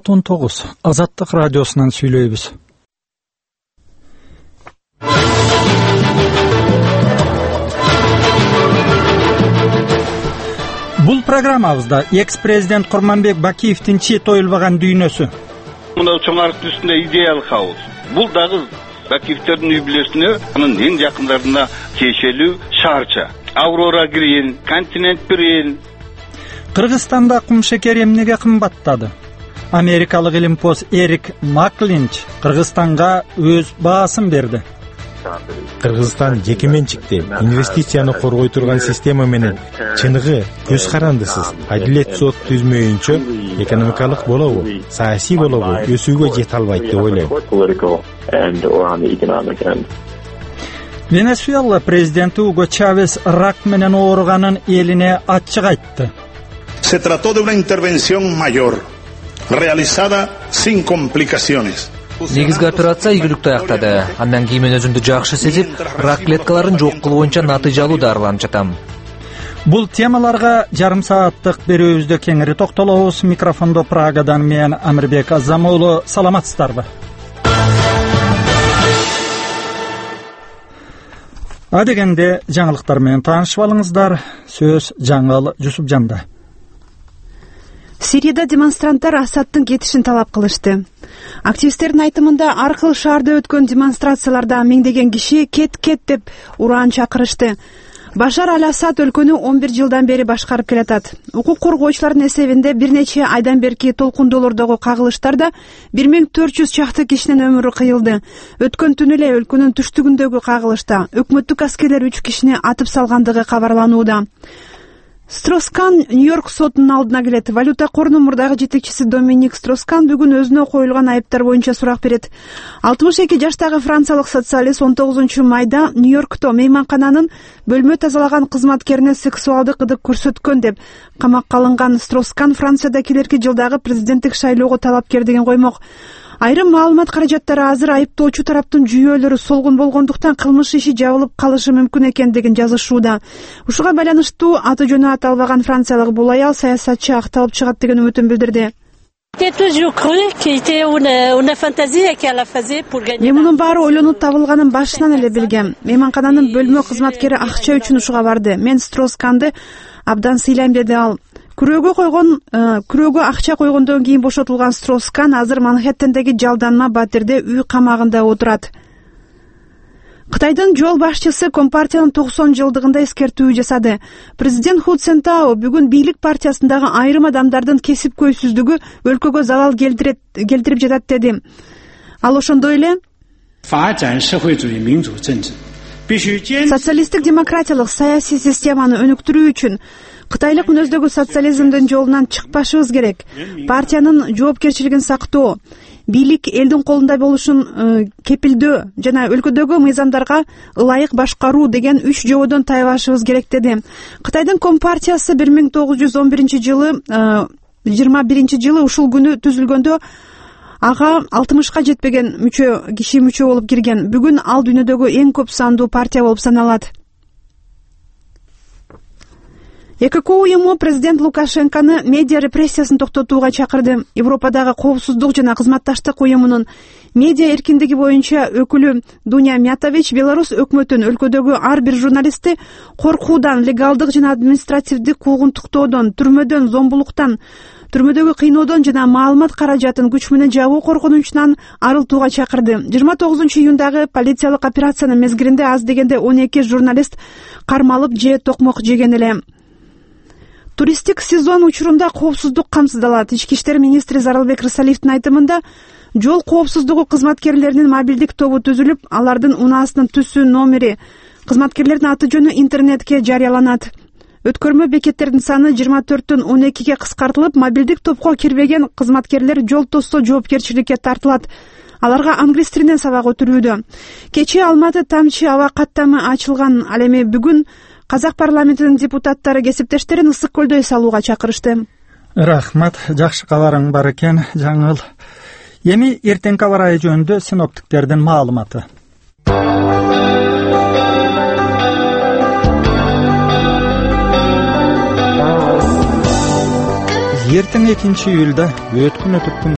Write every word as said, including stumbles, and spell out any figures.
Саат он тогуз. Азаттык радиосунан сүйлөйбүз. Бул программабызда экс-президент Курманбек Бакиевдин чет оюлбаган дүйнөсү. Мына чоң арыктын үстүндө идеялык хаус. Бул дагы Бакиевдердин үй бүлөсүнө, анын эң жакындарына тиешелүү шаарча. Аврора Грин, Континент Грин. Кыргызстанда кум шекер эмнеге кымбаттады? Америкалык илимпоз Эрик Маклинч Кыргызстанга өз баасын берди. Кыргызстан жеке менчикти инвестицияны коргой турган система менен чыныгы, көз карандысыз, адилет сот түзмөйүнчө экономикалык болобу, саясий болобу өсүүгө жете албайт деп ойлойм. Венесуэла президенти Уго Чавес рак менен ооруганын элине ачык айтты. Se trató de una intervención mayor, realizada sin complicaciones. Негизги операция ийгиликтүү аяктады. Андан кийин мен өзүмдү жакшы сезип, рак клеткаларын жок кылуу боюнча натыйжалуу дарыланып жатам. Бул темаларга жарым сааттык берүүбүздө кеңири токтолобуз. Микрофондо Прагадан мен Амирбек Азамуулу. Саламатсыздарбы? Адегенде жаңылыктар менен таанышып алыңыздар. Сөз Жаңыл Жусупжанда. Сирияда демонстранттар Асадтын кетишин талап кылышты. Активисттердин айтымында ар кыл шаарда өткөн демонстрацияларда миңдеген киши кет-кет деп ураан чакырышты. Башар аль-Асад өлкөнү он бир жылдан бери башкарып келатат. Укук коргоочулардын эсебинде бир нече айдан берки толкундоолордогу кагылыштарда бир миң төрт жүз чакты кишинин өмүрү кыйылды. Өткөн түнү эле өлкөнүн түштүгүндөгү кагылышта өкмөттүк аскерлер үч кишини атып салгандыгы кабарланууда. Строскан Нью-Йорк сотунун алдына келет. Валюта корунун мурдагы жетекчиси Доминик Строскан бүгүн өзүнө коюлган айыптар боюнча сурак берет. алтымыш эки жаштагы франциялык социалист он тогузунчу майда Нью-Йоркто мейманкананын бөлмө тазалаган кызматкерине сексуалдык ырдык көрсөткөн деп камакка алынган Строскан Францияда келерки жылдагы президенттик шайлоого талапкерлигин коймок. Айрым маалымат каражаттары азыр айыптоочу тараптын жүйөлөрү солгун болгондуктан кылмыш иши жабылып калышы мүмкүн экендигин жазышууда. Ушуга байланыштуу аты жөнү аталбаган франциялык бул аял саясатчы акталып чыгат деген үмүтүн билдирди. Мен мунун баары ойлонуп табылганын башынан эле билгем. Мейманкананын бөлмө кызматкери акча үчүн ушуга барды. Мен Стросканды абдан сыйлайм деди ал. Күрөөгө койгон, күрөөгө акча койгондон кийин бошотулган Строскан азыр Манхэттендеги жалданма батирде үй камагында отурат. Кытайдын жол башчысы Компартиянын токсон жылдыгында эскертүү жасады. Президент Ху Центао бүгүн бийлик партиясындагы айрым адамдардын кесип көйсүздүгү өлкөгө залал келтирип жатат деди. Ал ошондой эле социалисттик демократиялык саясий системаны өнүктүрүү үчүн Кытайлык мүнөздөгү социализмдин жолунан чыкпашыбыз керек. Партиянын жоопкерчилигин сактоо, бийлик элдин колунда болушун кепилдөө жана өлкөдөгү мыйзамдарга ылайык башкаруу деген үч жободон тайбашыбыз керек деди. Кытайдын Компартиясы бир миң тогуз жүз он биринчи жылы жыйырма биринчи жылы ушул күнү түзүлгөндө ага алтымышка жетпеген мүчө киши мүчө болуп кирген. Бүгүн ал дүйнөдөгү эң көп сандуу партия болуп саналат. ЭКК уюму президент Лукашенкону медиа репрессиясын токтотууга чакырды. Европадагы коопсуздук жана кызматташтык уюмунун медиа эркиндиги боюнча өкүлү Дуня Мятович Беларусь өкмөтүн өлкөдөгү ар бир журналистти коркуудан, легалдык жана административдик куугунтуктоодон, түрмөдөн, зомбулуктан, түрмөдөгү кыйноодон жана маалымат каражатын күч менен жабуу коркунучунан арылтууга чакырды. жыйырма тогузунчу июндагы полициялык операциянын мезгилинде аз дегенде он эки журналист кармалып же токмок жеген эле. Туристтик сезон учурунда коопсуздук камсыздалат. Ички иштер министри Зарылбек Рысалиевдин айтымында жол коопсуздугу кызматкерлеринин мобилдик тобу түзүлүп, алардын унаасынын түсү, номери, кызматкерлердин аты жөнү интернетке жарыяланат. Өткөрмө бекеттердин саны жыйырма төрттөн он экиге кыскартылып, мобилдик топко кирбеген кызматкерлер жол тосто жоопкерчиликке тартылат. Аларга англис тилинен сабак өтүлүүдө. Кечээ Алматы тамчы аба каттамы ачылган. Ал эми бүгүн Казак парламентинин депутаттары кесиптештерин ысык көлдөй салууга чакырышты. Рахмат, жакшы кабарың бар экен, Жаңыл. Эми эртеңки аба ырайы жөнүндө синоптиктердин маалыматы. Эртең экинчи июлда өткөн өтүктүн